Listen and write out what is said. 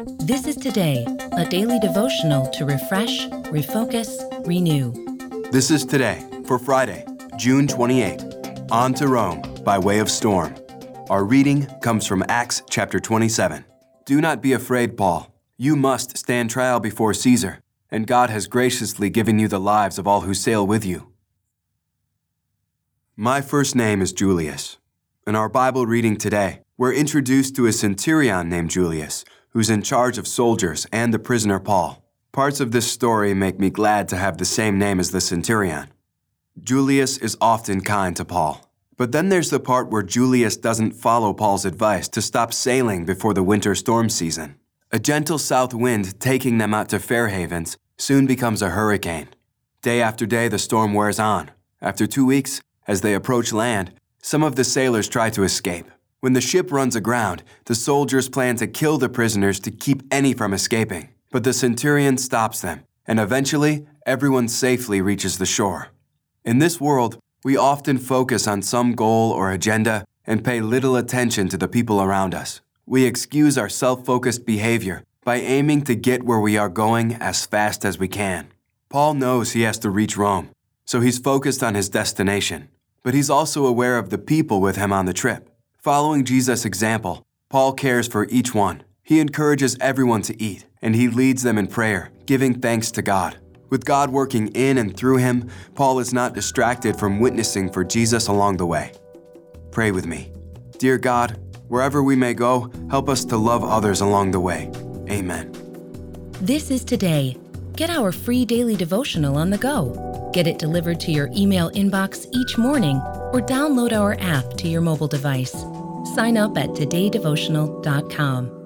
This is Today, a daily devotional to refresh, refocus, renew. This is Today for Friday, June 28. On to Rome by way of storm. Our reading comes from Acts chapter 27. Do not be afraid, Paul. You must stand trial before Caesar, and God has graciously given you the lives of all who sail with you. My first name is Julius. In our Bible reading today, we're introduced to a centurion named Julius, who's in charge of soldiers and the prisoner Paul. Parts of this story make me glad to have the same name as the centurion. Julius is often kind to Paul. But then there's the part where Julius doesn't follow Paul's advice to stop sailing before the winter storm season. A gentle south wind taking them out to Fair Havens soon becomes a hurricane. Day after day, the storm wears on. After 2 weeks, as they approach land, some of the sailors try to escape. When the ship runs aground, the soldiers plan to kill the prisoners to keep any from escaping. But the centurion stops them, and eventually, everyone safely reaches the shore. In this world, we often focus on some goal or agenda and pay little attention to the people around us. We excuse our self-focused behavior by aiming to get where we are going as fast as we can. Paul knows he has to reach Rome, so he's focused on his destination. But he's also aware of the people with him on the trip. Following Jesus' example, Paul cares for each one. He encourages everyone to eat, and he leads them in prayer, giving thanks to God. With God working in and through him, Paul is not distracted from witnessing for Jesus along the way. Pray with me. Dear God, wherever we may go, help us to love others along the way. Amen. This is Today. Get our free daily devotional on the go. Get it delivered to your email inbox each morning or download our app to your mobile device. Sign up at todaydevotional.com.